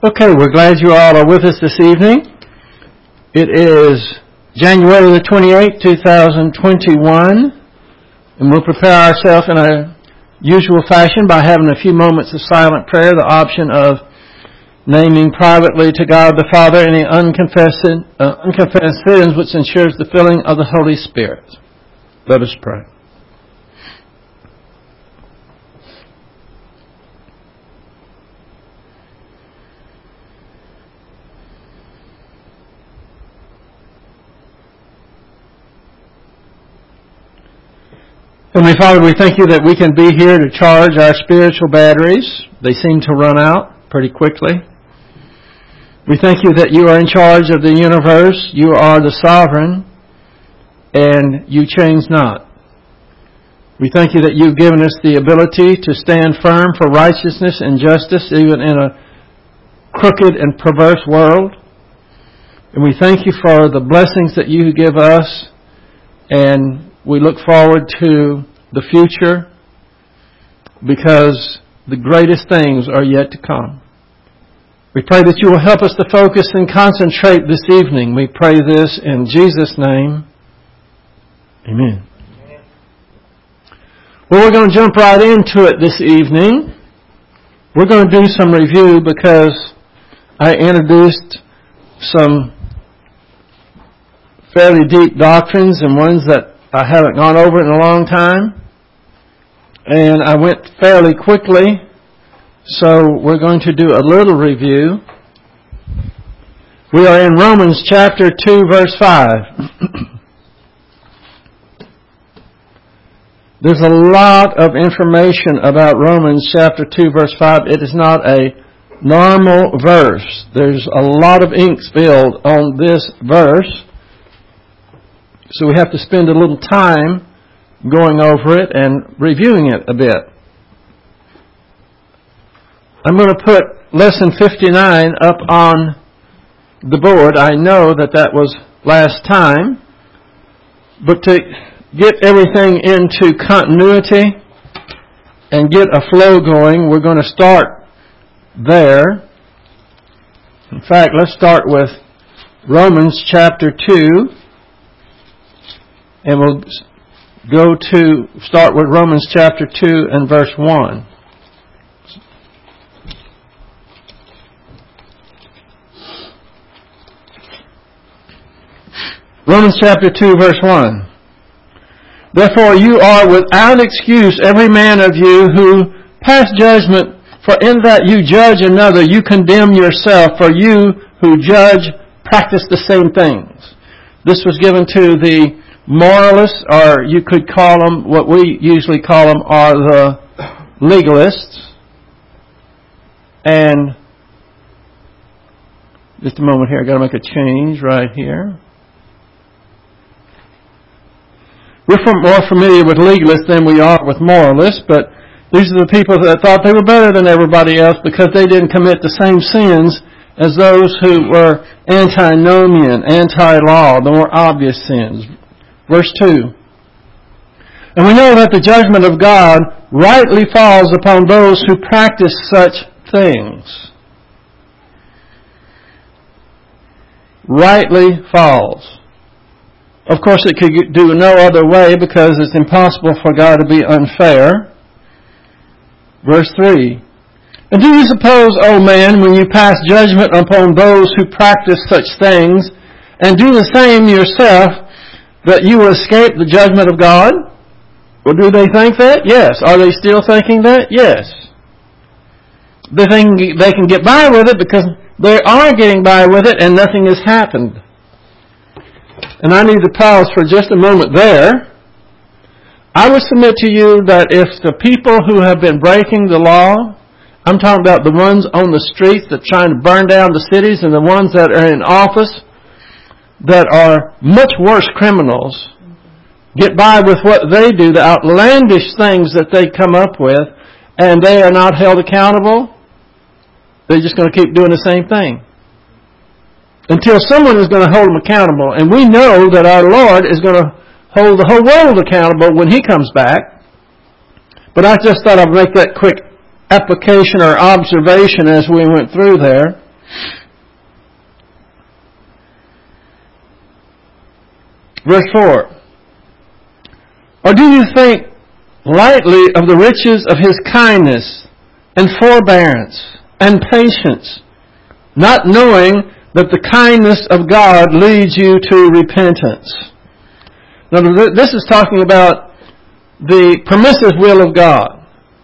Okay, we're glad you all are with us this evening. It is January the 28th, 2021, and we'll prepare ourselves in a usual fashion by having a few moments of silent prayer, the option of naming privately to God the Father any unconfessed sins, which ensures the filling of the Holy Spirit. Let us pray. Heavenly Father, we thank you that we can be here to charge our spiritual batteries. They seem to run out pretty quickly. We thank you that you are in charge of the universe. You are the sovereign, and you change not. We thank you that you've given us the ability to stand firm for righteousness and justice, even in a crooked and perverse world. And we thank you for the blessings that you give us, and we look forward to the future because the greatest things are yet to come. We pray that you will help us to focus and concentrate this evening. We pray this in Jesus' name. Amen. Well, we're going to jump right into it this evening. We're going to do some review because I introduced some fairly deep doctrines and ones that I haven't gone over in a long time. And I went fairly quickly, so we're going to do a little review. We are in Romans chapter 2, verse 5. There's a lot of information about Romans chapter 2, verse 5. It is not a normal verse. There's a lot of ink spilled on this verse. So we have to spend a little time going over it and reviewing it a bit. I'm going to put lesson 59 up on the board. I know that was last time. But to get everything into continuity and get a flow going, we're going to start there. In fact, let's start with Romans chapter 2. And we'll start with Romans chapter 2 and verse 1. Romans chapter 2, verse 1. Therefore you are without excuse, every man of you who pass judgment, for in that you judge another, you condemn yourself, for you who judge practice the same things. This was given to the moralists, or you could call them, what we usually call them, are the legalists. And just a moment here, I've got to make a change right here. We're more familiar with legalists than we are with moralists, but these are the people that thought they were better than everybody else because they didn't commit the same sins as those who were antinomian, anti-law, the more obvious sins. Verse 2. And we know that the judgment of God rightly falls upon those who practice such things. Rightly falls. Of course, it could do no other way because it's impossible for God to be unfair. Verse 3. And do you suppose, O man, when you pass judgment upon those who practice such things, and do the same yourself, that you will escape the judgment of God? Well, do they think that? Yes. Are they still thinking that? Yes. They think they can get by with it because they are getting by with it and nothing has happened. And I need to pause for just a moment there. I would submit to you that if the people who have been breaking the law, I'm talking about the ones on the streets that are trying to burn down the cities and the ones that are in office, that are much worse criminals, get by with what they do, the outlandish things that they come up with, and they are not held accountable, they're just going to keep doing the same thing. Until someone is going to hold them accountable. And we know that our Lord is going to hold the whole world accountable when He comes back. But I just thought I'd make that quick application or observation as we went through there. Verse 4. Or do you think lightly of the riches of His kindness and forbearance and patience, not knowing that the kindness of God leads you to repentance? Now, this is talking about the permissive will of God.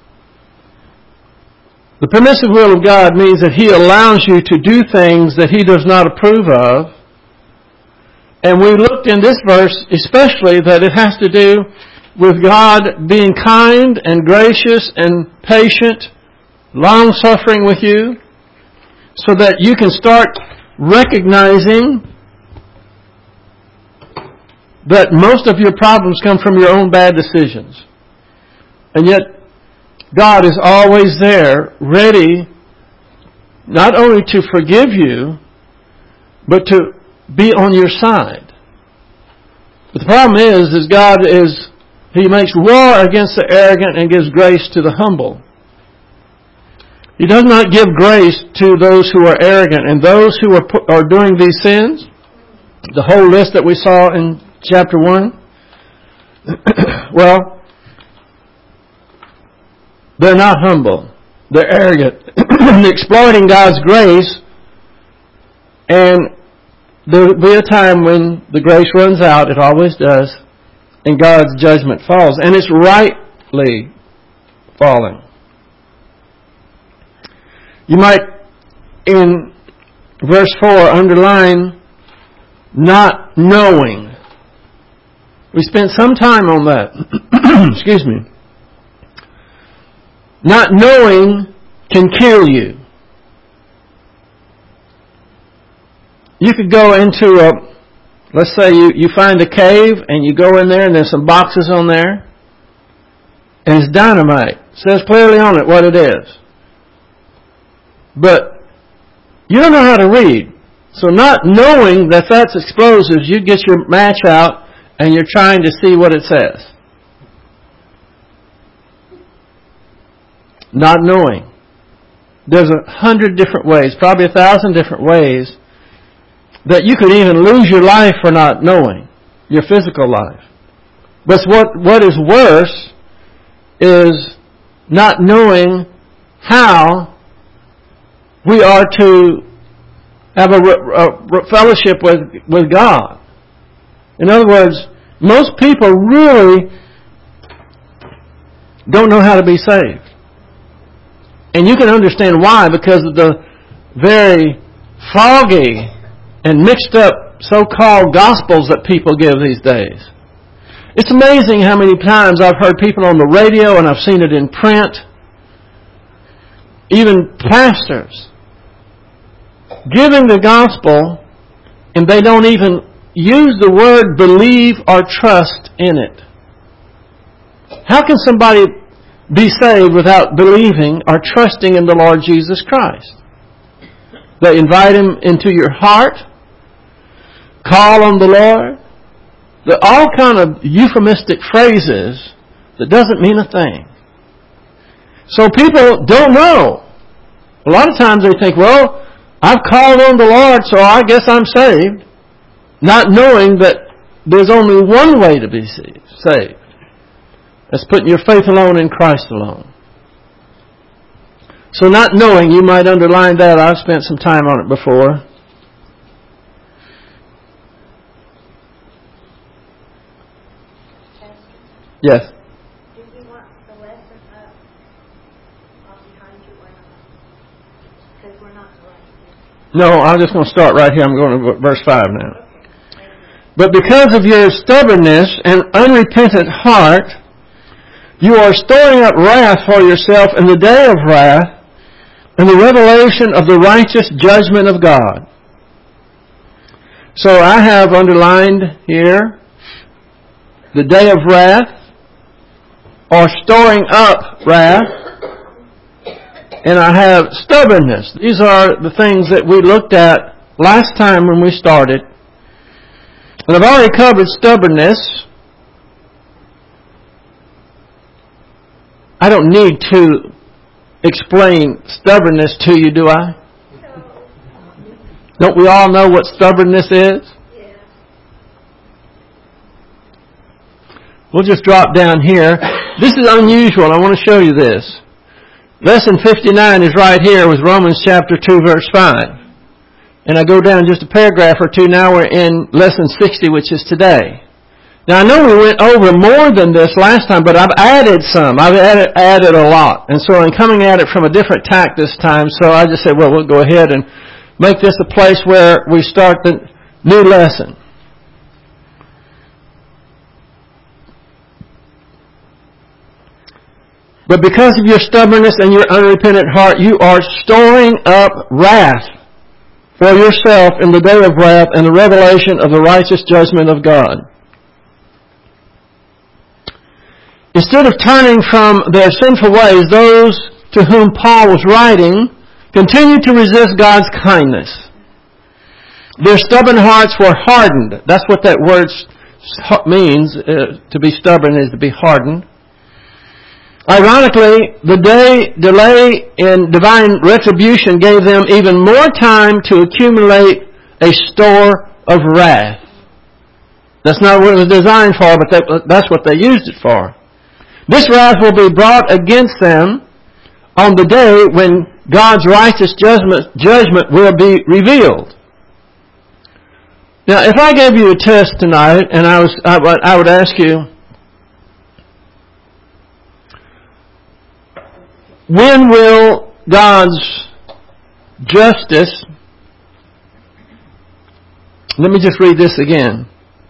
The permissive will of God means that He allows you to do things that He does not approve of. And we looked in this verse especially that it has to do with God being kind and gracious and patient, long-suffering with you, so that you can start recognizing that most of your problems come from your own bad decisions. And yet, God is always there, ready, not only to forgive you, but to be on your side. But the problem is God He makes war against the arrogant and gives grace to the humble. He does not give grace to those who are arrogant and those who are doing these sins. The whole list that we saw in chapter 1. Well, they're not humble. They're arrogant. They're exploiting God's grace. And there will be a time when the grace runs out. It always does. And God's judgment falls. And it's rightly falling. You might, in verse 4, underline not knowing. We spent some time on that. Excuse me. Not knowing can kill you. You could go into let's say you find a cave and you go in there and there's some boxes on there and it's dynamite. It says clearly on it what it is. But you don't know how to read. So not knowing that that's explosives, you get your match out and you're trying to see what it says. Not knowing. There's 100 different ways, probably 1,000 different ways that you could even lose your life for not knowing, your physical life. But what is worse is not knowing how we are to have a fellowship with God. In other words, most people really don't know how to be saved. And you can understand why, because of the very foggy and mixed up so-called gospels that people give these days. It's amazing how many times I've heard people on the radio and I've seen it in print, even pastors, giving the gospel and they don't even use the word believe or trust in it. How can somebody be saved without believing or trusting in the Lord Jesus Christ? They invite Him into your heart, call on the Lord. There are all kind of euphemistic phrases that doesn't mean a thing. So people don't know. A lot of times they think, well, I've called on the Lord, so I guess I'm saved. Not knowing that there's only one way to be saved. That's putting your faith alone in Christ alone. So not knowing, you might underline that. I've spent some time on it before. Yes. Do you want the lesson up behind you or not? Because we're not going. No, I'm just going to start right here. I'm going to verse 5 now. Okay. But because of your stubbornness and unrepentant heart, you are storing up wrath for yourself in the day of wrath and the revelation of the righteous judgment of God. So I have underlined here the day of wrath, or storing up wrath, and I have stubbornness. These are the things that we looked at last time when we started. And I've already covered stubbornness. I don't need to explain stubbornness to you, do I? Don't we all know what stubbornness is? Yeah. We'll just drop down here. This is unusual. I want to show you this. Lesson 59 is right here with Romans chapter 2, verse 5. And I go down just a paragraph or two. Now we're in lesson 60, which is today. Now I know we went over more than this last time, but I've added some. I've added a lot. And so I'm coming at it from a different tack this time. So I just said, well, we'll go ahead and make this a place where we start the new lesson. But because of your stubbornness and your unrepentant heart, you are storing up wrath for yourself in the day of wrath and the revelation of the righteous judgment of God. Instead of turning from their sinful ways, those to whom Paul was writing continued to resist God's kindness. Their stubborn hearts were hardened. That's what that word means. To be stubborn is to be hardened. Ironically, the delay in divine retribution gave them even more time to accumulate a store of wrath. That's not what it was designed for, but that's what they used it for. This wrath will be brought against them on the day when God's righteous judgment will be revealed. Now, if I gave you a test tonight, and I would ask you, when will God's justice... Let me just read this again.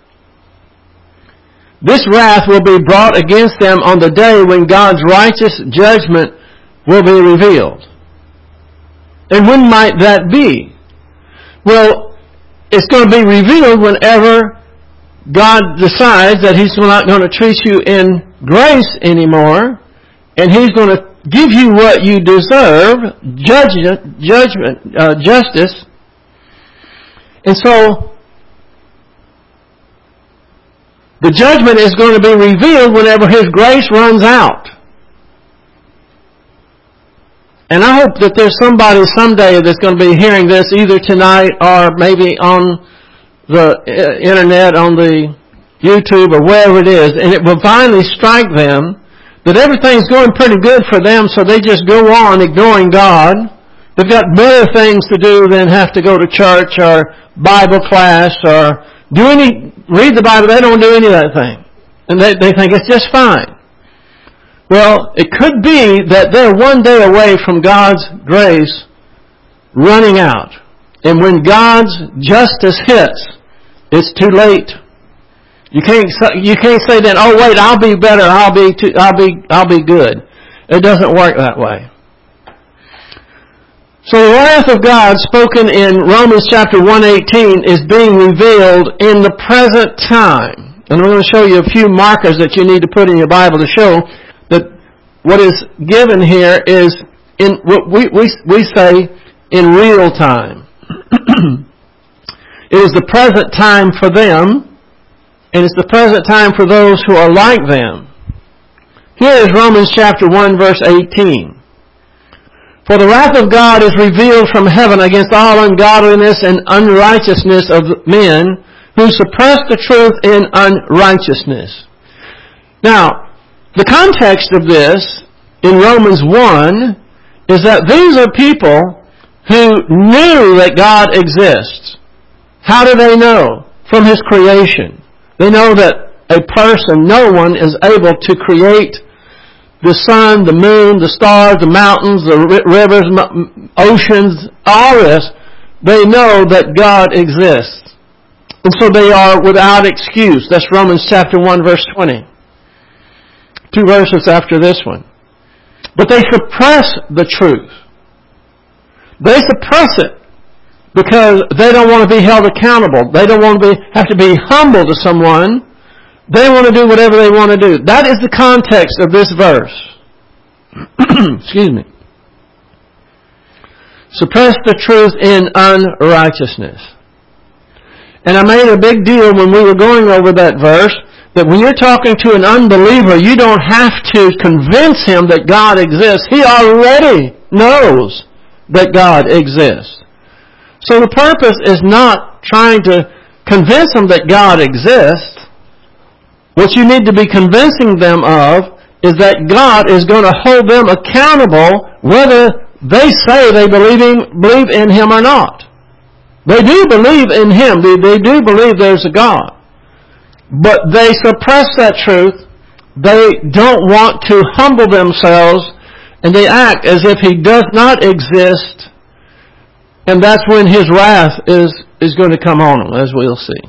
This wrath will be brought against them on the day when God's righteous judgment will be revealed. And when might that be? Well, it's going to be revealed whenever God decides that He's not going to treat you in grace anymore, and He's going to give you what you deserve, justice. And so, the judgment is going to be revealed whenever His grace runs out. And I hope that there's somebody someday that's going to be hearing this either tonight or maybe on the internet, on the YouTube or wherever it is, and it will finally strike them that everything's going pretty good for them, so they just go on ignoring God. They've got better things to do than have to go to church or Bible class or read the Bible. They don't do any of that thing. And they think it's just fine. Well, it could be that they're one day away from God's grace running out. And when God's justice hits, it's too late. You can't say then, oh wait, I'll be better, I'll be good. It doesn't work that way. So the wrath of God spoken in Romans chapter 1:18 is being revealed in the present time. And I'm going to show you a few markers that you need to put in your Bible to show that what is given here is in what we say in real time. It is the present time for them. And it's the present time for those who are like them. Here is Romans chapter 1, verse 18. For the wrath of God is revealed from heaven against all ungodliness and unrighteousness of men who suppress the truth in unrighteousness. Now, the context of this in Romans 1 is that these are people who knew that God exists. How do they know? From His creation. They know that a person, no one, is able to create the sun, the moon, the stars, the mountains, the rivers, oceans, all this. They know that God exists. And so they are without excuse. That's Romans chapter 1, verse 20. 2 verses after this one. But they suppress the truth. They suppress it. Because they don't want to be held accountable. They don't want to have to be humble to someone. They want to do whatever they want to do. That is the context of this verse. Excuse me. Suppress the truth in unrighteousness. And I made a big deal when we were going over that verse that when you're talking to an unbeliever, you don't have to convince him that God exists. He already knows that God exists. So the purpose is not trying to convince them that God exists. What you need to be convincing them of is that God is going to hold them accountable whether they say they believe in Him or not. They do believe in Him. They do believe there's a God. But they suppress that truth. They don't want to humble themselves, and they act as if He does not exist, and that's when His wrath is going to come on them, as we'll see.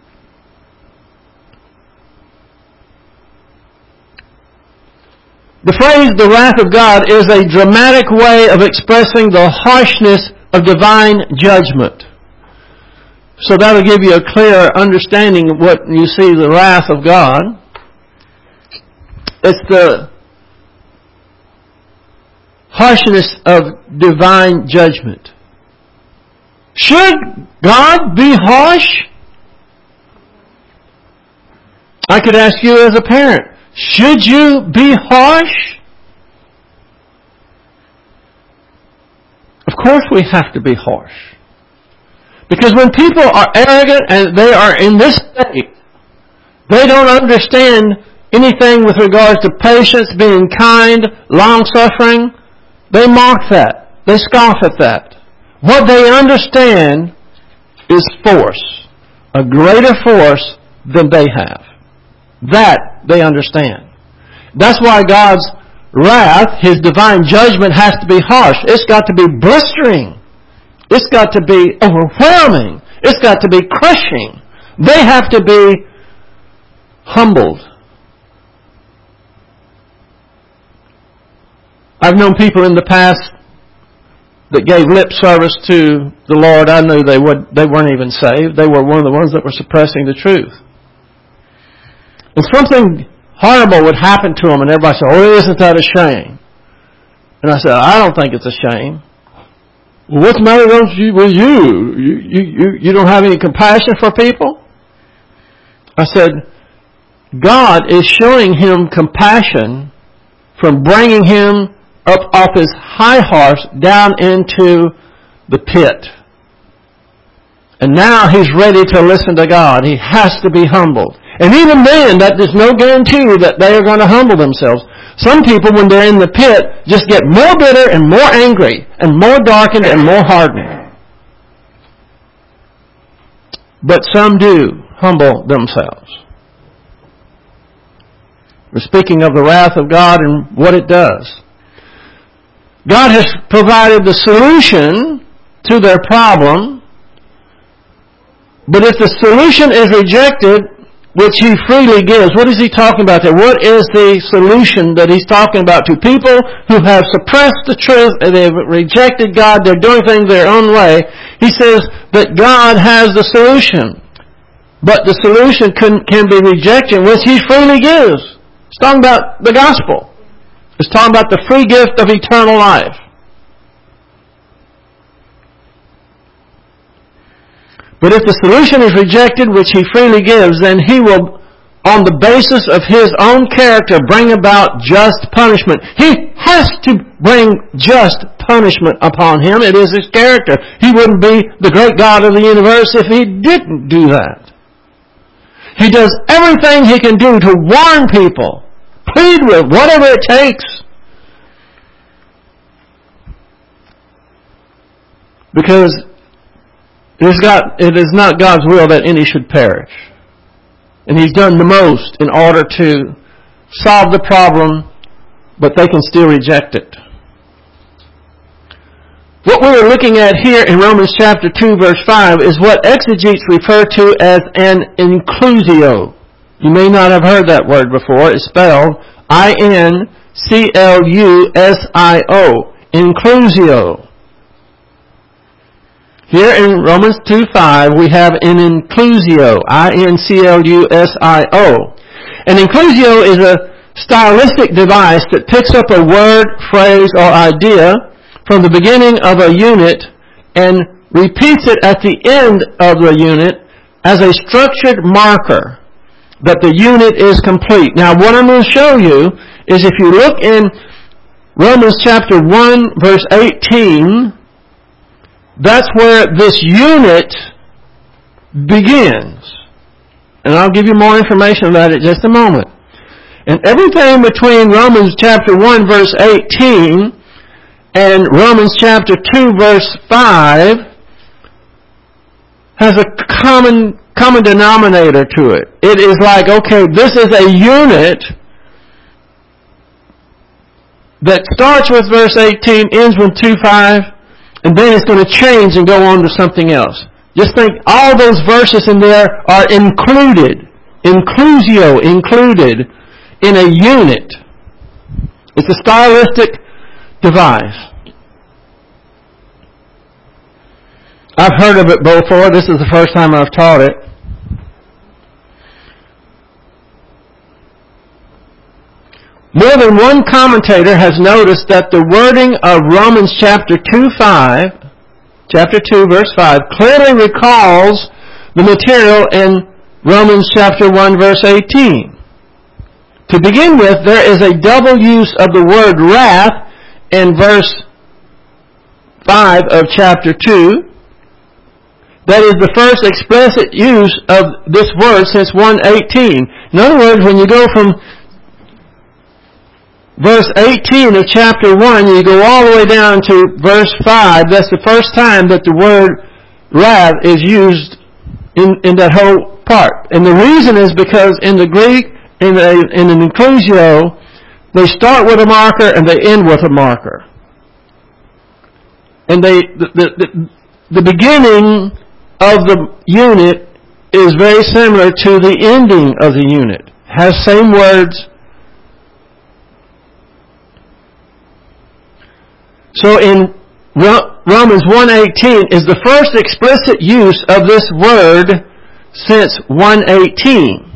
The phrase, the wrath of God, is a dramatic way of expressing the harshness of divine judgment. So that'll give you a clear understanding of what you see the wrath of God. It's the harshness of divine judgment. Should God be harsh? I could ask you as a parent, should you be harsh? Of course we have to be harsh. Because when people are arrogant and they are in this state, they don't understand anything with regards to patience, being kind, long-suffering. They mock that. They scoff at that. What they understand is force. A greater force than they have. That they understand. That's why God's wrath, His divine judgment, has to be harsh. It's got to be blistering. It's got to be overwhelming. It's got to be crushing. They have to be humbled. I've known people in the past that gave lip service to the Lord. I knew they weren't even saved. They were one of the ones that were suppressing the truth. And something horrible would happen to them, and everybody said, "Oh, isn't that a shame?" And I said, "I don't think it's a shame." "Well, what's the matter with you? You don't have any compassion for people?" I said, God is showing him compassion from bringing him up off his high horse down into the pit. And now he's ready to listen to God. He has to be humbled. And even then, there's no guarantee that they are going to humble themselves. Some people, when they're in the pit, just get more bitter and more angry and more darkened and more hardened. But some do humble themselves. We're speaking of the wrath of God and what it does. God has provided the solution to their problem, but if the solution is rejected, which He freely gives, what is He talking about there? What is the solution that He's talking about to people who have suppressed the truth and they've rejected God, they're doing things their own way? He says that God has the solution, but the solution can be rejected, which He freely gives. It's talking about the gospel. It's talking about the free gift of eternal life. But if the solution is rejected, which He freely gives, then He will, on the basis of His own character, bring about just punishment. He has to bring just punishment upon him. It is His character. He wouldn't be the great God of the universe if He didn't do that. He does everything He can do to warn people. Plead with, whatever it takes. Because it is not God's will that any should perish. And He's done the most in order to solve the problem, but they can still reject it. What we are looking at here in Romans chapter 2, verse 5 is what exegetes refer to as an inclusio. You may not have heard that word before. It's spelled I-N-C-L-U-S-I-O. Inclusio. Here in Romans 2:5 we have an inclusio. I-N-C-L-U-S-I-O. An inclusio is a stylistic device that picks up a word, phrase, or idea from the beginning of a unit and repeats it at the end of the unit as a structured marker that the unit is complete. Now, what I'm going to show you is if you look in Romans chapter 1, verse 18, That's where this unit begins. And I'll give you more information about it in just a moment. And everything between Romans chapter 1 verse 18 and Romans chapter 2 verse 5 has a common denominator to it. It is like, okay, this is a unit that starts with verse 18, ends with 2:5, and then it's going to change and go on to something else. Just think, all those verses in there are included, inclusio, included in a unit. It's a stylistic device. I've heard of it before. This is the first time I've taught it. More than one commentator has noticed that the wording of Romans chapter 2 verse 5, clearly recalls the material in Romans chapter 1 verse 18. To begin with, there is a double use of the word wrath in verse 5 of chapter 2. That is the first explicit use of this word since 1:18. In other words, when you go from verse 18 of chapter 1, you go all the way down to verse 5, that's the first time that the word wrath is used in that whole part. And the reason is because in the Greek, in an inclusio, they start with a marker and they end with a marker. And the beginning of the unit is very similar to the ending of the unit. Has same words. So in Romans 1:18 is the first explicit use of this word since 1:18.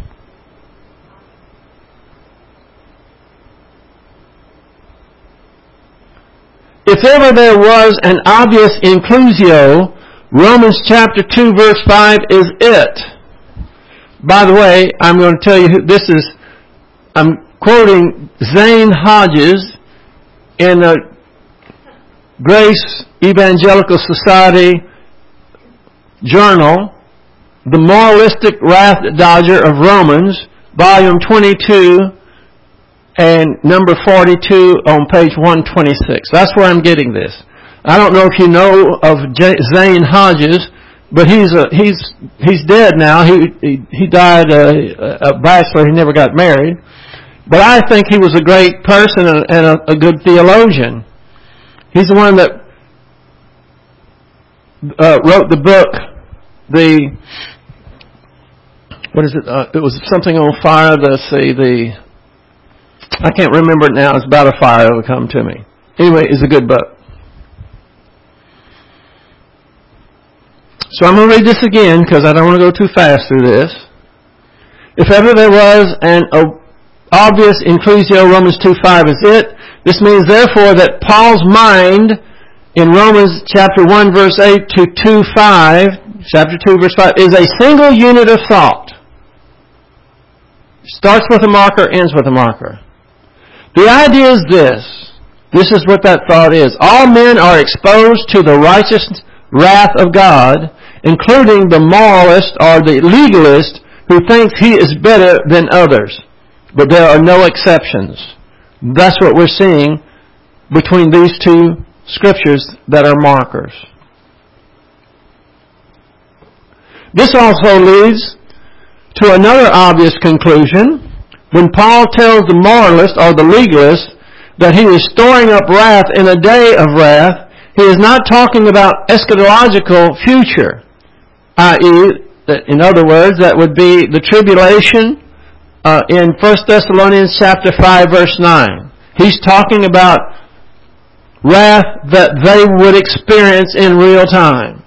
If ever there was an obvious inclusio, Romans chapter 2 verse 5 is it. By the way, I'm going to tell you who this is. I'm quoting Zane Hodges in a Grace Evangelical Society journal, The Moralistic Wrath Dodger of Romans, volume 22 and number 42 on page 126. That's where I'm getting this. I don't know if you know of Zane Hodges, but he's dead now. He died a bachelor. He never got married. But I think he was a great person and a good theologian. He's the one that wrote the book, what is it? It was something on fire. I can't remember it now. It's about a fire that will come to me. Anyway, it's a good book. So I'm going to read this again because I don't want to go too fast through this. If ever there was an obvious inclusio, Romans 2:5 is it. This means, therefore, that Paul's mind in Romans chapter 1 verse 8 to 2:5, chapter 2 verse 5, is a single unit of thought. Starts with a marker, ends with a marker. The idea is this. This is what that thought is. All men are exposed to the righteous wrath of God, including the moralist or the legalist who thinks he is better than others. But there are no exceptions. That's what we're seeing between these two scriptures that are markers. This also leads to another obvious conclusion. When Paul tells the moralist or the legalist that he is storing up wrath in a day of wrath, he is not talking about eschatological future, i.e., in other words, that would be the tribulation in 1 Thessalonians chapter 5 verse 9. He's talking about wrath that they would experience in real time.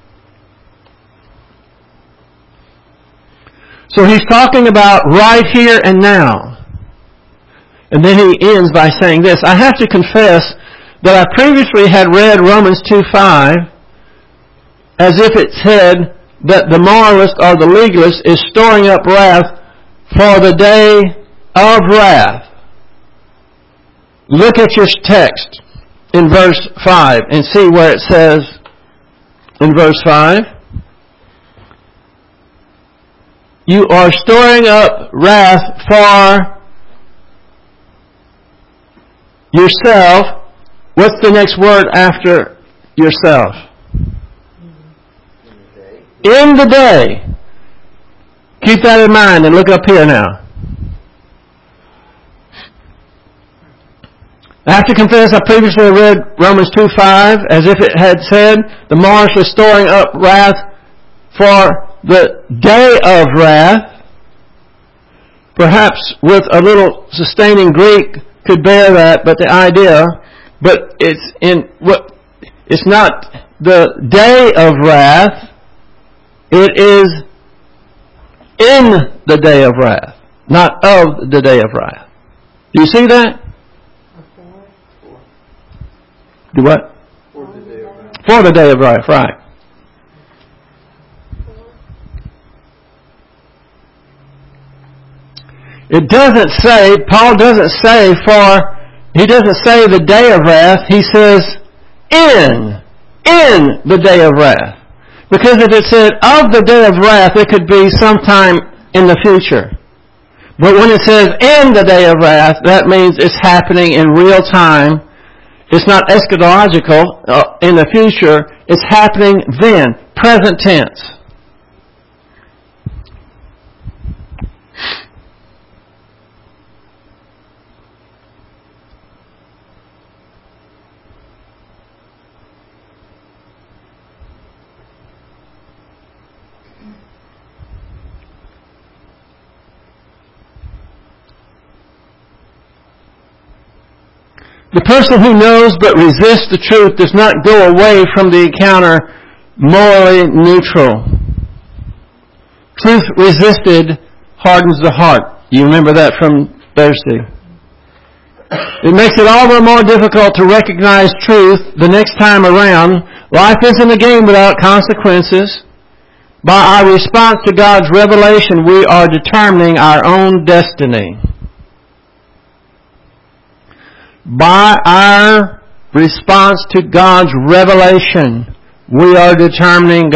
So he's talking about right here and now. And then he ends by saying this. I have to confess that I previously had read Romans 2:5 as if it said that the moralist or the legalist is storing up wrath for the day of wrath. Look at your text in verse 5 and see where it says in verse 5. You are storing up wrath for yourself. What's the next word after yourself? In the day. Keep that in mind and look up here now. I have to confess, I previously read Romans 2:5 as if it had said, the marsh was storing up wrath for the day of wrath. Perhaps with a little sustaining Greek could bear that, but the idea, but it's not the day of wrath, it is in the day of wrath, not of the day of wrath. Do you see that? Do what? For the day of wrath. For the day of wrath, right. It doesn't say, Paul doesn't say he doesn't say the day of wrath, he says in the day of wrath. Because if it said of the day of wrath, it could be sometime in the future. But when it says in the day of wrath, that means it's happening in real time. It's not eschatological in the future. It's happening then, present tense. The person who knows but resists the truth does not go away from the encounter morally neutral. Truth resisted hardens the heart. You remember that from Thursday. It makes it all the more difficult to recognize truth the next time around. Life isn't a game without consequences. By our response to God's revelation, we are determining our own destiny. By our response to God's revelation, we are determining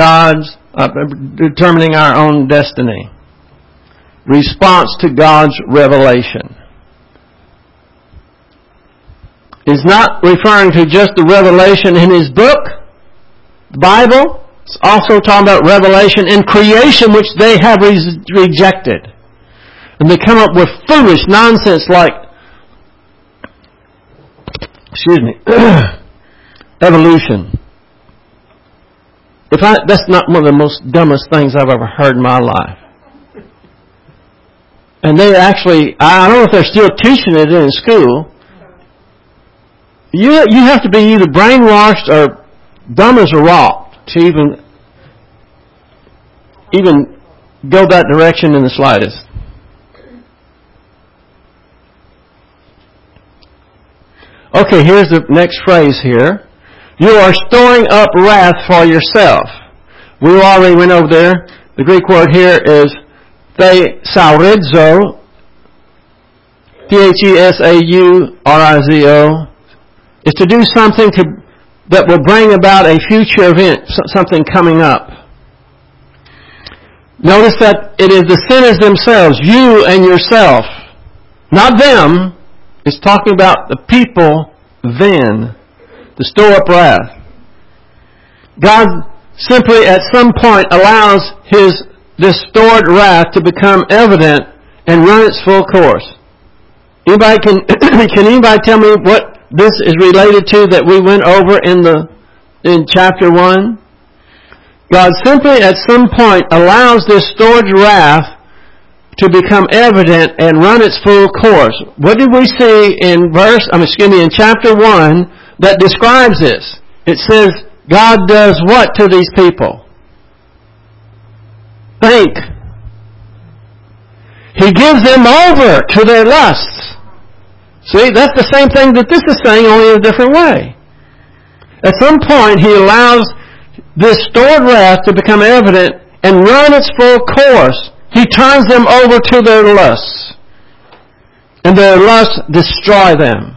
our own destiny. Response to God's revelation. He's not referring to just the revelation in His book, the Bible. It's also talking about revelation in creation, which they have rejected. And they come up with foolish nonsense like evolution. That's not one of the most dumbest things I've ever heard in my life. And they actually, I don't know if they're still teaching it in school. You have to be either brainwashed or dumb as a rock to even go that direction in the slightest. Okay, here's the next phrase here. You are storing up wrath for yourself. We already went over there. The Greek word here is thesaurizo, thesaurizo, is to do something that will bring about a future event, something coming up. Notice that it is the sinners themselves, you and yourself, not them. It's talking about the people then, to store up wrath. God simply at some point allows this stored wrath to become evident and run its full course. Anybody can anybody tell me what this is related to that we went over in chapter 1? God simply at some point allows this stored wrath to become evident and run its full course. What did we see in chapter 1 that describes this? It says God does what to these people? Think. He gives them over to their lusts. See, that's the same thing that this is saying, only in a different way. At some point, He allows this stored wrath to become evident and run its full course. He turns them over to their lusts. And their lusts destroy them.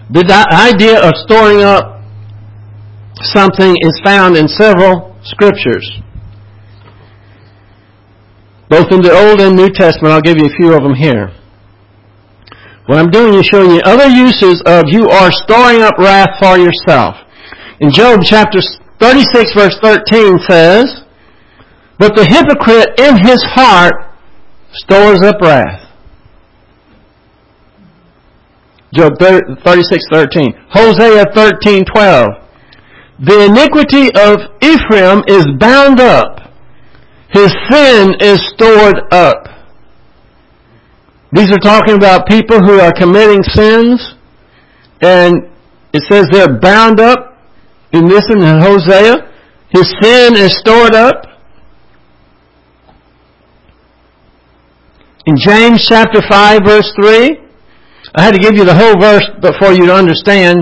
The idea of storing up something is found in several scriptures, both in the Old and New Testament. I'll give you a few of them here. What I'm doing is showing you other uses of you are storing up wrath for yourself. In Job chapter 36 verse 13 says, "But the hypocrite in his heart stores up wrath." Job 36:13. Hosea 13:12. "The iniquity of Ephraim is bound up. His sin is stored up." These are talking about people who are committing sins, and it says they're bound up. In this in Hosea, his sin is stored up. In James chapter 5 verse 3, I had to give you the whole verse for you to understand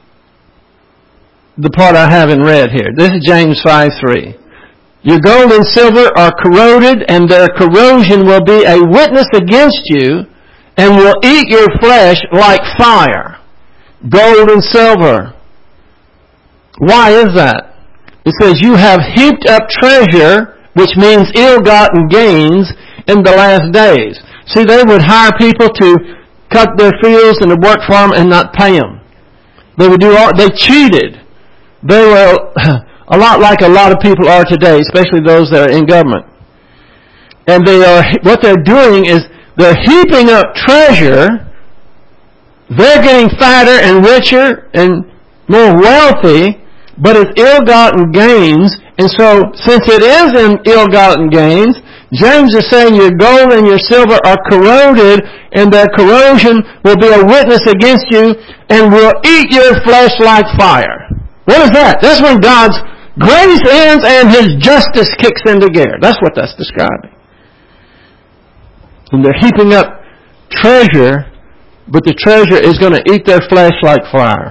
the part I haven't read here. This is James 5:3. "Your gold and silver are corroded, and their corrosion will be a witness against you, and will eat your flesh like fire." Gold and silver. Why is that? It says, "You have heaped up treasure," which means ill-gotten gains, "in the last days." See, they would hire people to cut their fields and to work for them and not pay them. They cheated. They were a lot like a lot of people are today, especially those that are in government. And what they're doing is they're heaping up treasure. They're getting fatter and richer and more wealthy, but it's ill-gotten gains. And so, since it is in ill-gotten gains, James is saying your gold and your silver are corroded, and their corrosion will be a witness against you and will eat your flesh like fire. What is that? That's when God's grace ends and His justice kicks into gear. That's what that's describing. And they're heaping up treasure, but the treasure is going to eat their flesh like fire.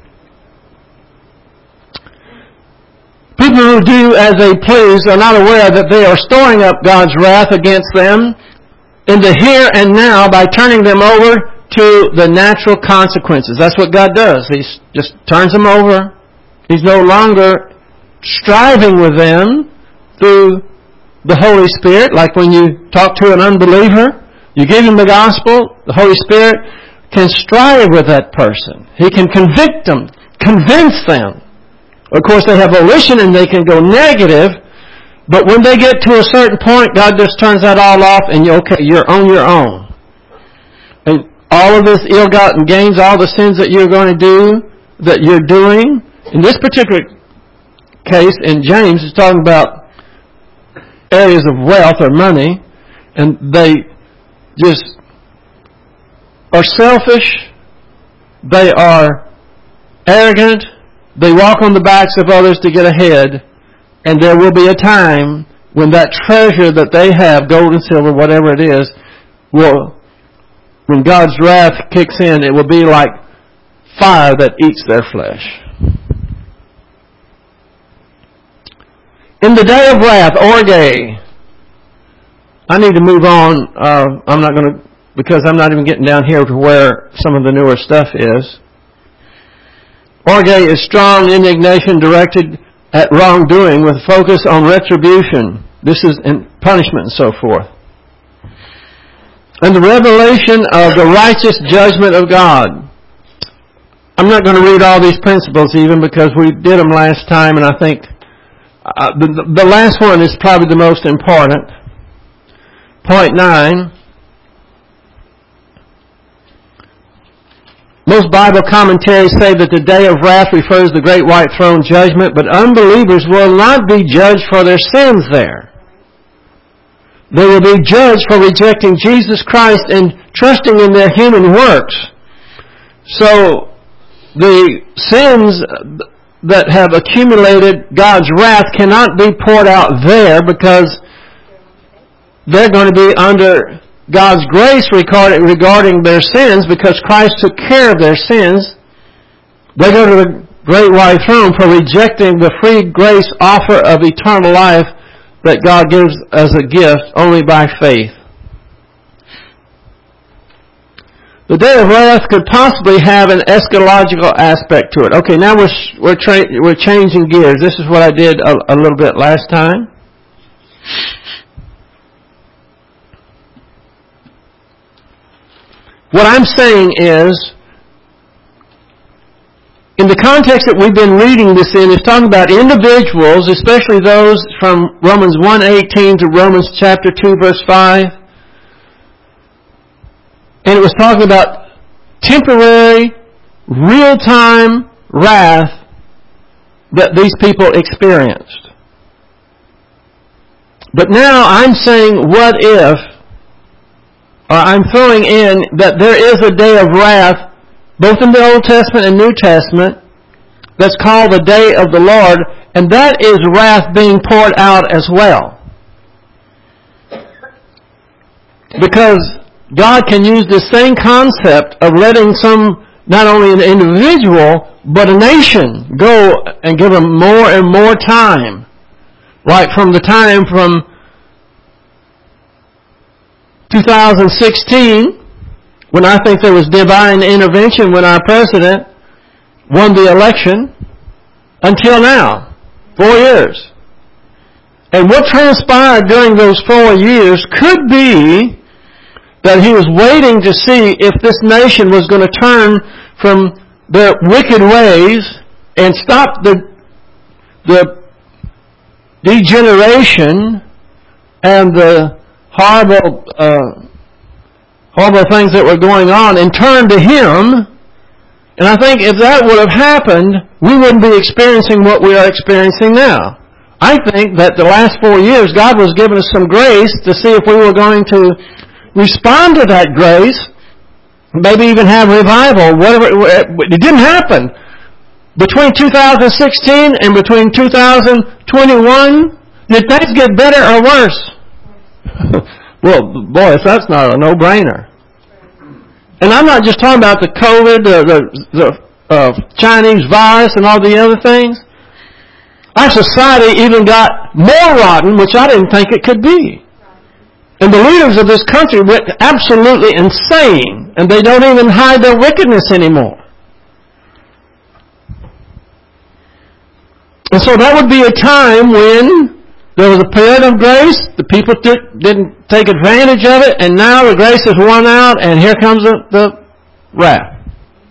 People who do as they please are not aware that they are storing up God's wrath against them in the here and now by turning them over to the natural consequences. That's what God does. He just turns them over. He's no longer striving with them through the Holy Spirit, like when you talk to an unbeliever, you give him the gospel, the Holy Spirit can strive with that person. He can convict them, convince them. Of course, they have volition and they can go negative, but when they get to a certain point, God just turns that all off and you're on your own. And all of this ill-gotten gains, all the sins that you're going to do, that you're doing, in this particular case, in James, it's talking about areas of wealth or money, and they just are selfish, they are arrogant, they walk on the backs of others to get ahead, and there will be a time when that treasure that they have, gold and silver, whatever it is, when God's wrath kicks in, it will be like fire that eats their flesh. In the day of wrath, orge. I need to move on. I'm not going to, because I'm not even getting down here to where some of the newer stuff is. Orge is strong indignation directed at wrongdoing with focus on retribution. This is in punishment and so forth. And the revelation of the righteous judgment of God. I'm not going to read all these principles even because we did them last time, and I think the last one is probably the most important. Point 9. Most Bible commentaries say that the day of wrath refers to the great white throne judgment, but unbelievers will not be judged for their sins there. They will be judged for rejecting Jesus Christ and trusting in their human works. So, the sins that have accumulated God's wrath cannot be poured out there because they're going to be under God's grace regarding their sins because Christ took care of their sins. They go to the great white throne for rejecting the free grace offer of eternal life that God gives as a gift only by faith. The day of wrath could possibly have an eschatological aspect to it. Okay, now we're changing gears. This is what I did a little bit last time. What I'm saying is, in the context that we've been reading this in, it's talking about individuals, especially those from Romans 1:18 to Romans chapter 2, verse 5. And it was talking about temporary, real-time wrath that these people experienced. But now I'm saying, what if, or I'm throwing in that there is a day of wrath, both in the Old Testament and New Testament, that's called the day of the Lord, and that is wrath being poured out as well. Because God can use this same concept of letting not only an individual, but a nation go and give them more and more time. Like from the time from 2016, when I think there was divine intervention when our president won the election, until now, 4 years. And what transpired during those 4 years could be that he was waiting to see if this nation was going to turn from their wicked ways and stop the degeneration and the horrible things that were going on and turn to him. And I think if that would have happened, we wouldn't be experiencing what we are experiencing now. I think that the last 4 years, God was giving us some grace to see if we were going to respond to that grace, maybe even have revival. It didn't happen. Between 2016 and between 2021, did things get better or worse? Well, boy, that's not a no-brainer. And I'm not just talking about the COVID, the Chinese virus and all the other things. Our society even got more rotten, which I didn't think it could be. And the leaders of this country went absolutely insane, and they don't even hide their wickedness anymore. And so that would be a time when there was a period of grace, the people didn't take advantage of it, and now the grace is run out, and here comes the wrath.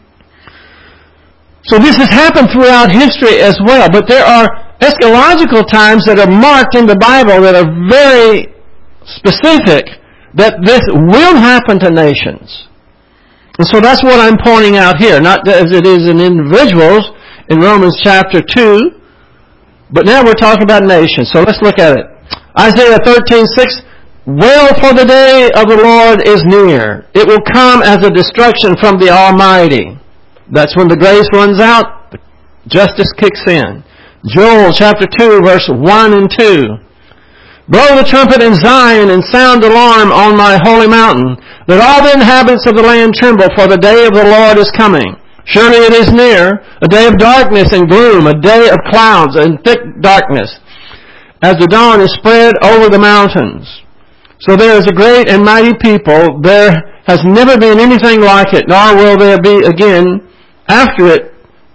So this has happened throughout history as well, but there are eschatological times that are marked in the Bible that are very specific, that this will happen to nations. And so that's what I'm pointing out here, not as it is in individuals in Romans chapter 2, but now we're talking about nations. So let's look at it. Isaiah 13:6, "Wail, for the day of the Lord is near. It will come as a destruction from the Almighty." That's when the grace runs out, justice kicks in. Joel chapter 2, verse 1 and 2. "Blow the trumpet in Zion and sound alarm on my holy mountain. Let all the inhabitants of the land tremble, for the day of the Lord is coming. Surely it is near, a day of darkness and gloom, a day of clouds and thick darkness, as the dawn is spread over the mountains." So there is a great and mighty people. There has never been anything like it, nor will there be again after it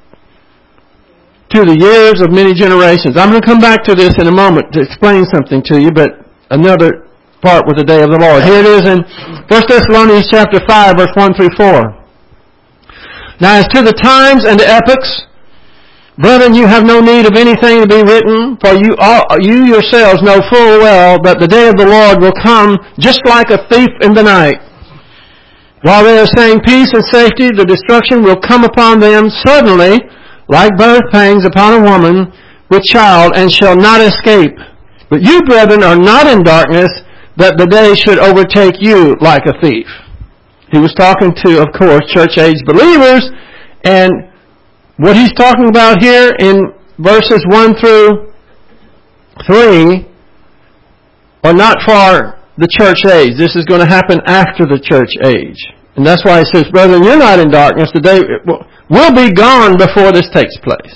to the years of many generations. I'm going to come back to this in a moment to explain something to you, but another part with the day of the Lord. Here it is in 1 Thessalonians chapter 5, verse 1 through 4. "Now as to the times and the epochs, brethren, you have no need of anything to be written, for you yourselves know full well that the day of the Lord will come just like a thief in the night. While they are saying peace and safety, the destruction will come upon them suddenly, like birth pangs upon a woman with child, and shall not escape. But you, brethren, are not in darkness, that the day should overtake you like a thief." He was talking to, of course, church-age believers, and what he's talking about here in verses 1 through 3 are not for the church age. This is going to happen after the church age. And that's why he says, "Brethren, you're not in darkness. The day will be gone before this takes place."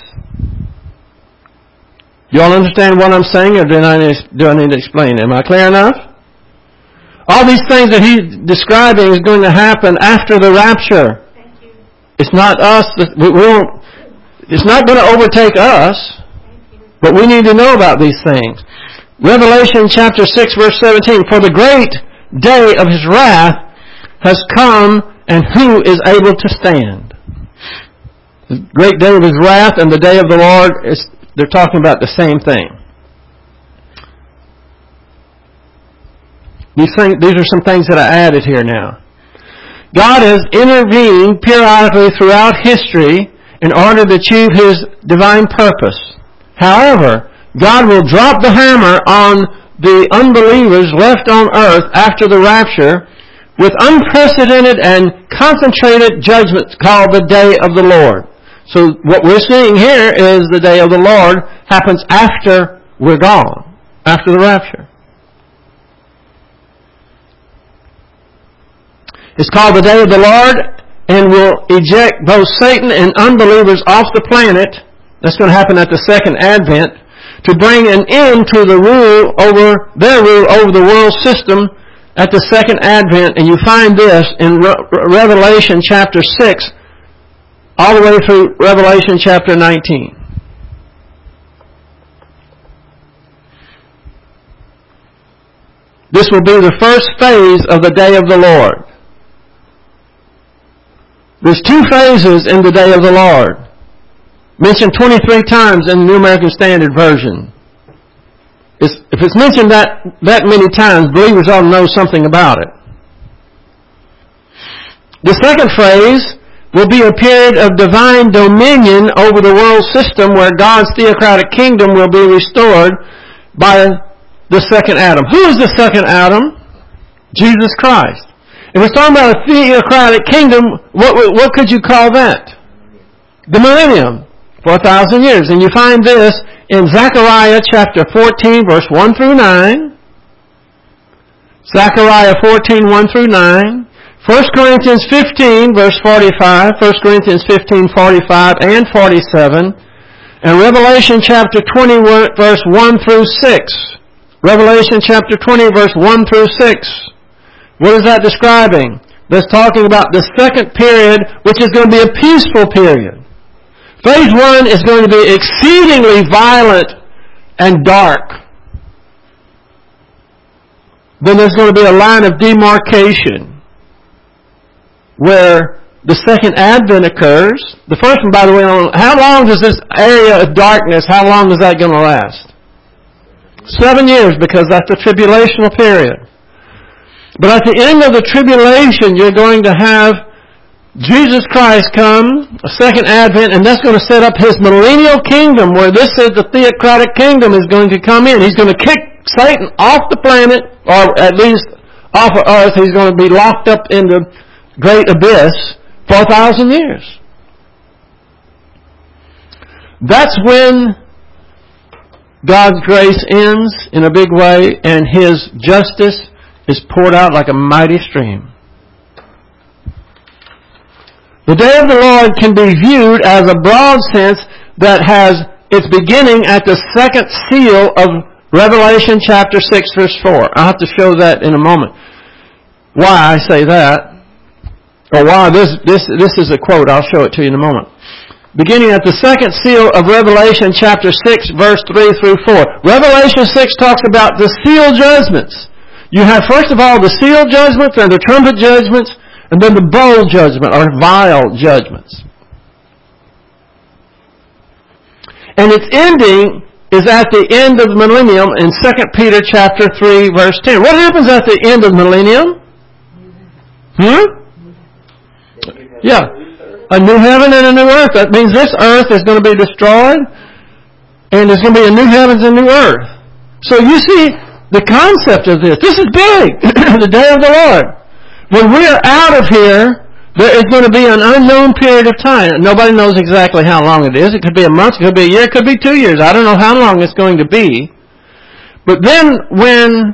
You all understand what I'm saying, or do I need to explain? Am I clear enough? All these things that he's describing is going to happen after the rapture. Thank you. It's not us. It's not going to overtake us. But we need to know about these things. Revelation chapter 6 verse 17. For the great day of his wrath has come, and who is able to stand? The great day of his wrath and the day of the Lord, they're talking about the same thing. These are some things that I added here now. God has intervened periodically throughout history in order to achieve His divine purpose. However, God will drop the hammer on the unbelievers left on earth after the rapture with unprecedented and concentrated judgments called the Day of the Lord. So what we're seeing here is the Day of the Lord happens after we're gone, after the rapture. It's called the Day of the Lord, and will eject both Satan and unbelievers off the planet. That's going to happen at the second advent, to bring an end to their rule over the world system at the second advent. And you find this in Revelation chapter 6, all the way through Revelation chapter 19. This will be the first phase of the Day of the Lord. There's two phases in the Day of the Lord, mentioned 23 times in the New American Standard Version. If it's mentioned that many times, believers ought to know something about it. The second phase will be a period of divine dominion over the world system, where God's theocratic kingdom will be restored by the second Adam. Who is the second Adam? Jesus Christ. If we're talking about a theocratic kingdom, what could you call that? The millennium, for 1,000 years. And you find this in Zechariah chapter 14, verse 1 through 9. Zechariah 14, 1 through 9. 1 Corinthians 15, verse 45. 1 Corinthians 15, 45 and 47. And Revelation chapter 20, verse 1 through 6. Revelation chapter 20, verse 1 through 6. What is that describing? That's talking about the second period, which is going to be a peaceful period. Phase 1 is going to be exceedingly violent and dark. Then there's going to be a line of demarcation where the second advent occurs. The first one, by the way, how long does this area of darkness, how long is that going to last? 7 years, because that's the tribulational period. But at the end of the tribulation, you're going to have Jesus Christ come, a second advent, and that's going to set up His millennial kingdom, where this is the theocratic kingdom is going to come in. He's going to kick Satan off the planet, or at least off of earth. He's going to be locked up in the great abyss for 1,000 years. That's when God's grace ends in a big way, and His justice is poured out like a mighty stream. The Day of the Lord can be viewed as a broad sense that has its beginning at the second seal of Revelation chapter 6, verse 4. I'll have to show that in a moment. Why I say that, or why this is a quote. I'll show it to you in a moment. Beginning at the second seal of Revelation chapter 6, verse 3 through 4. Revelation 6 talks about the seal judgments. You have, first of all, the seal judgments and the trumpet judgments, and then the bowl judgment, or vial judgments. And its ending is at the end of the millennium in 2 Peter chapter 3, verse 10. What happens at the end of the millennium? Yeah. A new heaven and a new earth. That means this earth is going to be destroyed, and there's going to be a new heavens and new earth. So you see the concept of this. This is big. The Day of the Lord. When we're out of here, there is going to be an unknown period of time. Nobody knows exactly how long it is. It could be a month, it could be a year, it could be 2 years. I don't know how long it's going to be. But then when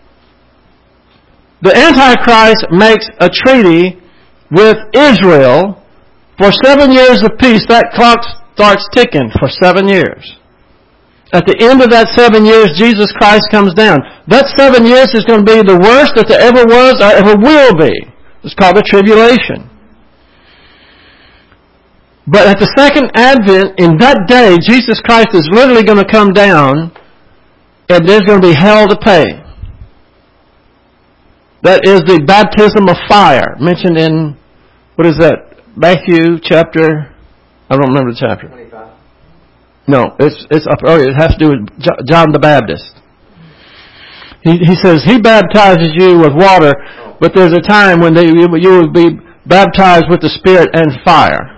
the Antichrist makes a treaty with Israel for 7 years of peace, that clock starts ticking for 7 years. At the end of that 7 years, Jesus Christ comes down. That 7 years is going to be the worst that there ever was or ever will be. It's called the tribulation. But at the second advent, in that day, Jesus Christ is literally going to come down and there's going to be hell to pay. That is the baptism of fire mentioned in, what is that? Matthew chapter, I don't remember the chapter. 25. No, it's up earlier. It has to do with John the Baptist. He says, he baptizes you with water, but there's a time when you will be baptized with the Spirit and fire.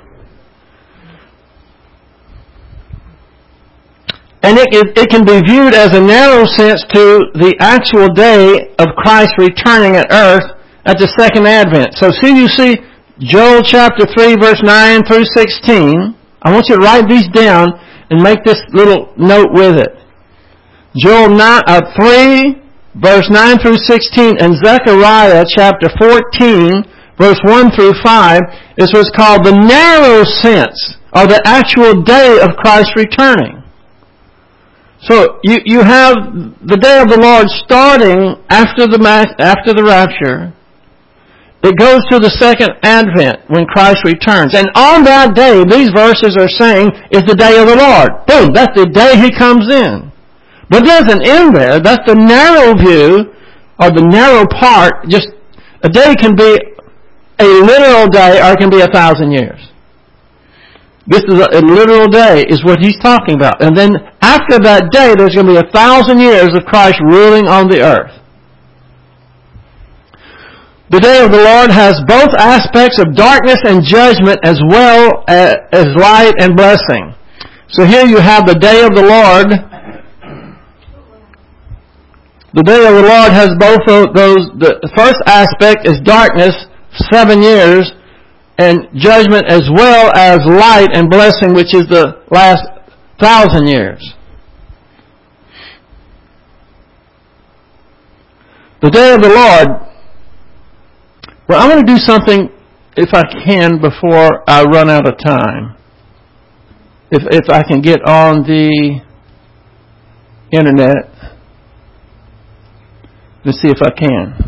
And it can be viewed as a narrow sense to the actual day of Christ returning at earth at the second advent. So you see Joel chapter 3 verse 9 through 16. I want you to write these down and make this little note with it. Joel 3 verse 9 through 16 and Zechariah chapter 14 verse 1 through 5 is what's called the narrow sense or the actual day of Christ returning. So you have the day of the Lord starting after the rapture. It goes to the second advent when Christ returns. And on that day, these verses are saying, is the day of the Lord. Boom, that's the day He comes in. But it doesn't end there. That's the narrow view, or the narrow part. Just a day can be a literal day, or it can be 1,000 years. This is a literal day, is what he's talking about. And then after that day, there's going to be 1,000 years of Christ ruling on the earth. The day of the Lord has both aspects of darkness and judgment as well as light and blessing. So here you have the day of the Lord. The day of the Lord has both of those. The first aspect is darkness, 7 years, and judgment as well as light and blessing, which is the last 1,000 years. The day of the Lord. Well, I'm going to do something, if I can, before I run out of time. If I can get on the internet. Let's see if I can.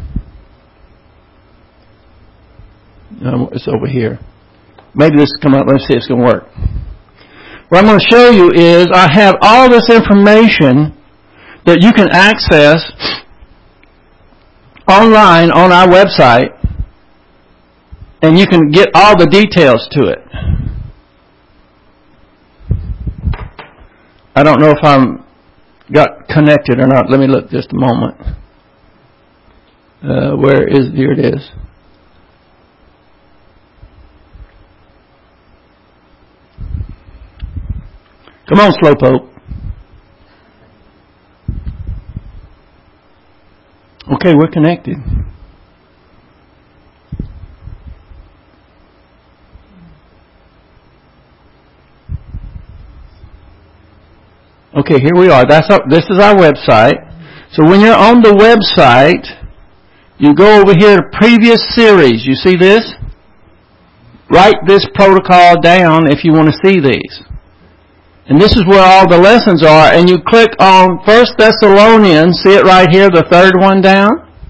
No, it's over here. Maybe this will come up. Let's see if it's going to work. What I'm going to show you is I have all this information that you can access online on our website, and you can get all the details to it. I don't know if I'm got connected or not. Let me look just a moment. Here it is. Come on, Slowpoke. Okay, we're connected. Okay, here we are. This is our website. So when you're on the website, you go over here to previous series. You see this? Write this protocol down if you want to see these. And this is where all the lessons are. And you click on 1 Thessalonians. See it right here, the third one down?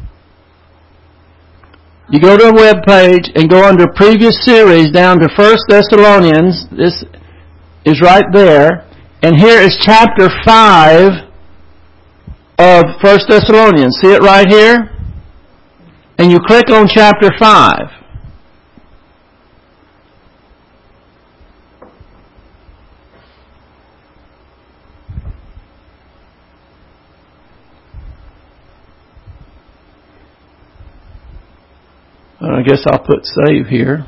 You go to a web page and go under previous series down to 1 Thessalonians. This is right there. And here is chapter 5 of 1 Thessalonians. See it right here? And you click on chapter 5. I guess I'll put save here.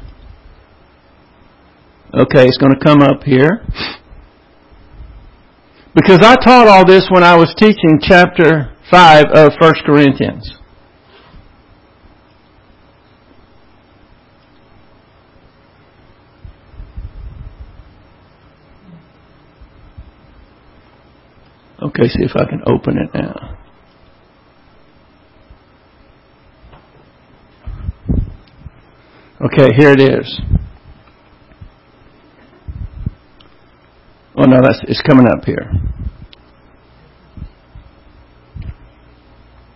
Okay, it's going to come up here. Because I taught all this when I was teaching chapter 5 of 1 Corinthians. Okay, see if I can open it now. Okay, here it is. Oh no, it's coming up here.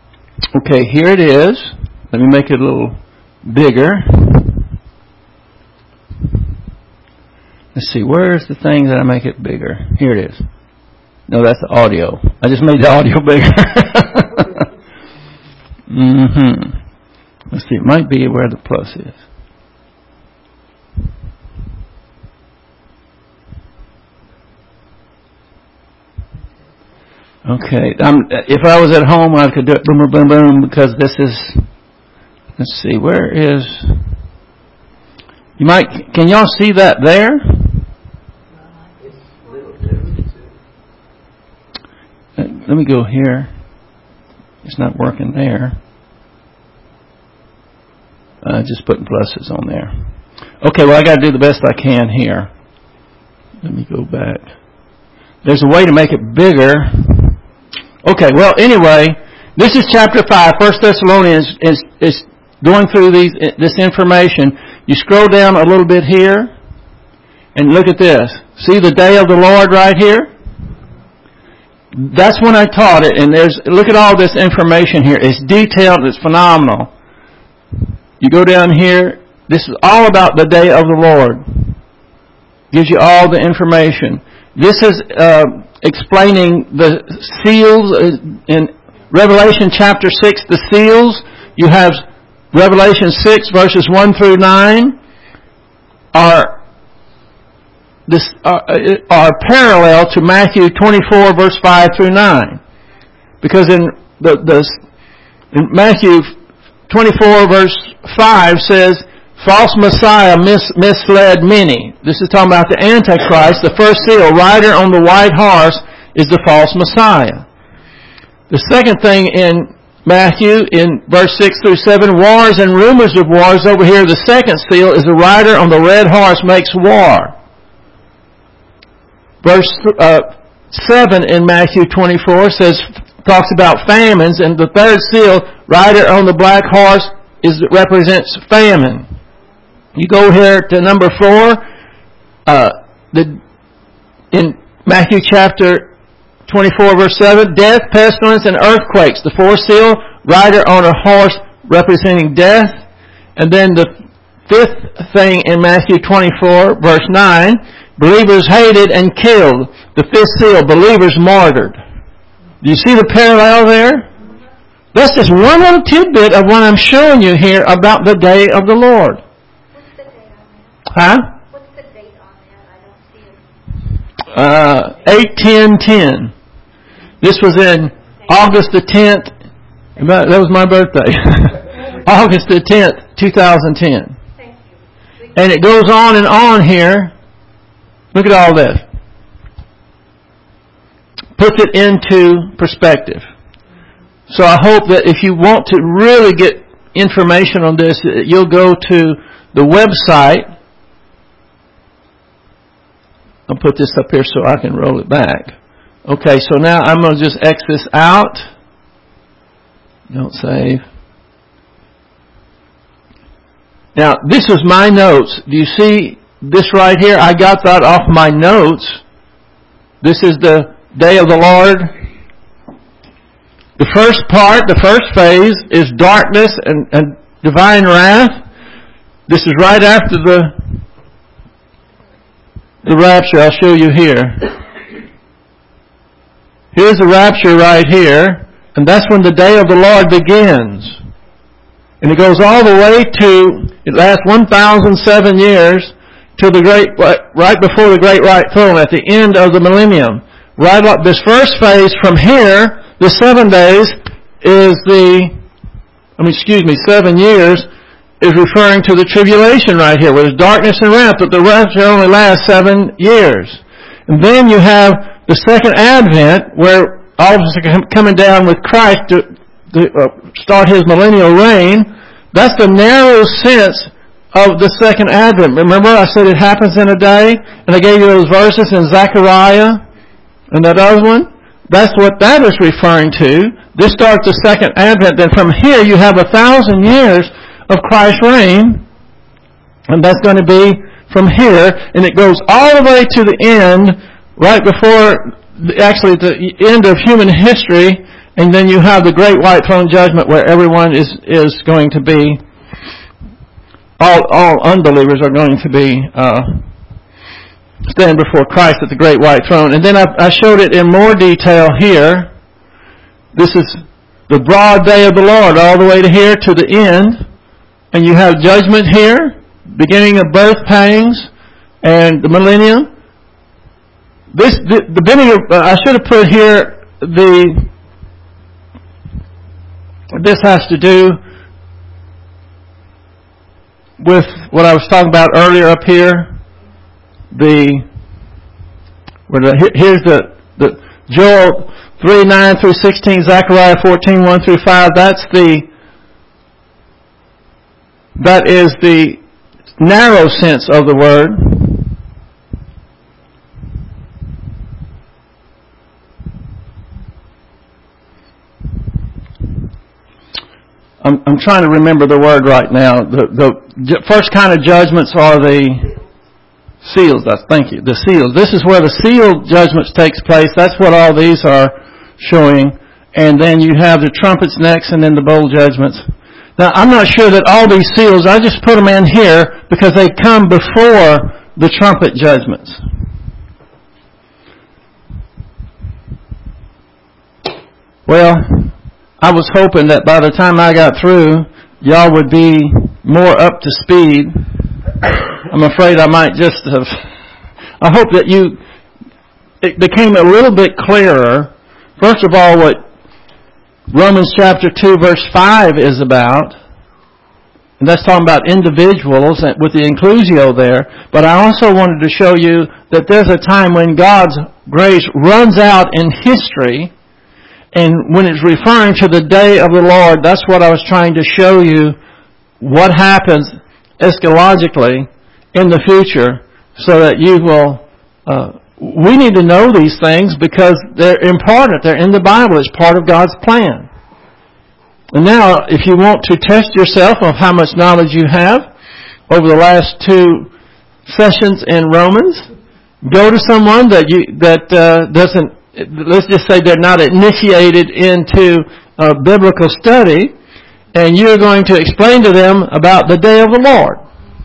Okay, here it is. Let me make it a little bigger. Let's see, where's the thing that I make it bigger? Here it is. No, that's the audio. I just made the audio bigger. Let's see, it might be where the plus is. Okay, if I was at home, I could do it boom, boom, boom, boom, because this is, let's see, where is, can y'all see that there? Let me go here. It's not working there. Just putting pluses on there. Okay, well, I got to do the best I can here. Let me go back. There's a way to make it bigger. Okay, well, anyway, this is chapter 5. 1 Thessalonians is going through this information. You scroll down a little bit here, and look at this. See the day of the Lord right here? That's when I taught it, and look at all this information here. It's detailed, it's phenomenal. You go down here, this is all about the day of the Lord. Gives you all the information. This is explaining the seals in Revelation chapter 6, the seals. You have Revelation 6 verses 1 through 9 are parallel to Matthew 24 verse 5 through 9. Because in Matthew 24 verse 5 says, false Messiah misled many. This is talking about the Antichrist. The first seal, rider on the white horse, is the false Messiah. The second thing in Matthew, in verse 6 through 7, wars and rumors of wars. Over here, the second seal is the rider on the red horse makes war. Verse 7 in Matthew 24 talks about famines, and the third seal, rider on the black horse, represents famine. You go here to number 4, in Matthew chapter 24 verse 7, death, pestilence, and earthquakes. The fourth seal, rider on a horse representing death. And then the fifth thing in Matthew 24 verse 9, believers hated and killed. The fifth seal, believers martyred. Do you see the parallel there? That's just one little tidbit of what I'm showing you here about the day of the Lord. Huh? What's the date on that? I don't see it. 8/10/10. This was in August the 10th. That was my birthday. August the 10th, 2010. Thank you. And it goes on and on here. Look at all this. Puts it into perspective. So I hope that if you want to really get information on this, you'll go to the website. I'll put this up here so I can roll it back. Okay, so now I'm going to just X this out. Don't save. Now, this is my notes. Do you see this right here? I got that off my notes. This is the day of the Lord. The first part, the first phase, is darkness and divine wrath. This is right after the rapture. I'll show you here. Here's the rapture right here, and that's when the day of the Lord begins. And it goes all the way it lasts 1,007 years to right before the great white throne at the end of the millennium. Right up this first phase from here, the 7 days is 7 years is referring to the tribulation right here, where there's darkness and wrath, but the rapture only lasts 7 years. And then you have the second advent, where all of us are coming down with Christ to start His millennial reign. That's the narrow sense of the second advent. Remember, I said it happens in a day, and I gave you those verses in Zechariah and that other one. That's what that is referring to. This starts the second advent. Then from here you have 1,000 years of Christ's reign, and that's going to be from here, and it goes all the way to the end, right before the end of human history, And then you have the great white throne judgment where everyone is going to be, all unbelievers are going to be stand before Christ at the great white throne. And then I showed it in more detail here. This is the broad day of the Lord all the way to here to the end. And you have judgment here, beginning of birth pangs and the millennium. The beginning of, I should have put here this has to do with what I was talking about earlier up here. Here's the Joel 3:9 through 16, Zechariah 14:1 through 5. That is the narrow sense of the word. I'm trying to remember the word right now. The first kind of judgments are the seals. Thank you. The seals. This is where the seal judgments takes place. That's what all these are showing. And then you have the trumpets next, and then the bowl judgments. Now, I'm not sure that all these seals, I just put them in here because they come before the trumpet judgments. Well, I was hoping that by the time I got through, y'all would be more up to speed. I'm afraid I might just have... I hope that it became a little bit clearer. First of all, what Romans chapter 2 verse 5 is about. And that's talking about individuals with the inclusio there. But I also wanted to show you that there's a time when God's grace runs out in history. And when it's referring to the day of the Lord, that's what I was trying to show you, what happens eschatologically in the future, so that you will... we need to know these things because they're important. They're in the Bible. It's part of God's plan. And now, if you want to test yourself of how much knowledge you have over the last 2 sessions in Romans, go to someone that doesn't... Let's just say they're not initiated into biblical study, and you're going to explain to them about the day of the Lord.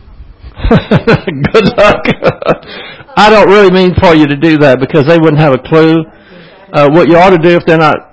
Good luck. I don't really mean for you to do that because they wouldn't have a clue. What you ought to do if they're not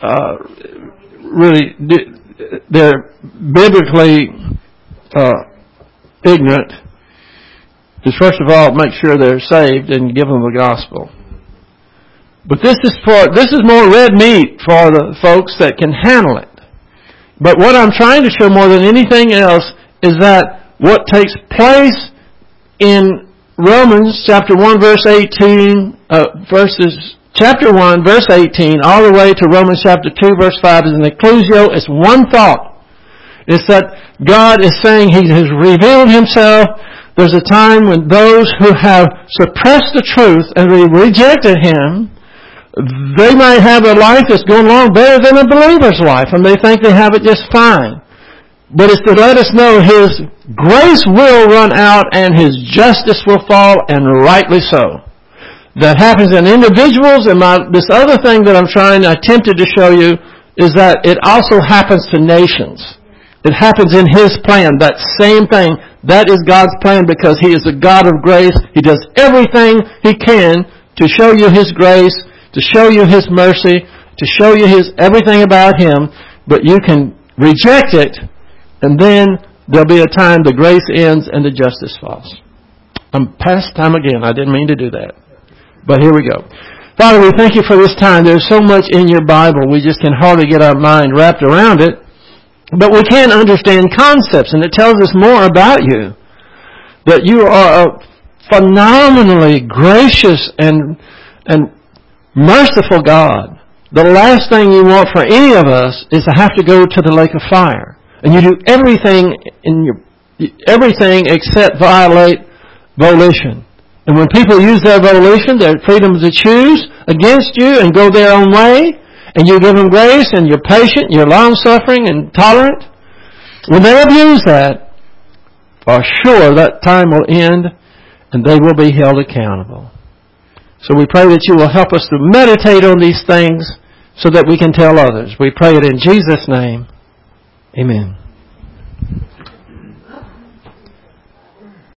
they're biblically ignorant, is first of all make sure they're saved and give them the gospel. But this is more red meat for the folks that can handle it. But what I'm trying to show more than anything else is that what takes place in Romans chapter 1 verse 18, chapter 1 verse 18 all the way to Romans chapter 2 verse 5 is an inclusio. It's one thought. It's that God is saying He has revealed Himself. There's a time when those who have suppressed the truth and they rejected Him, they might have a life that's going along better than a believer's life, and they think they have it just fine. But it's to let us know His grace will run out and His justice will fall, and rightly so. That happens in individuals, and this other thing that I attempted to show you is that it also happens to nations. It happens in His plan, that same thing. That is God's plan because He is a God of grace. He does everything He can to show you His grace, to show you His mercy, to show you everything about Him, but you can reject it, and then there'll be a time the grace ends and the justice falls. I'm past time again. I didn't mean to do that. But here we go. Father, we thank You for this time. There's so much in Your Bible. We just can hardly get our mind wrapped around it. But we can understand concepts, and it tells us more about You. That You are a phenomenally gracious and merciful God. The last thing You want for any of us is to have to go to the lake of fire. And You do everything except violate volition. And when people use their volition, their freedom to choose against You and go their own way, and You give them grace and You're patient, You're long-suffering and tolerant, when they abuse that, for sure that time will end and they will be held accountable. So we pray that You will help us to meditate on these things so that we can tell others. We pray it in Jesus' name. Amen.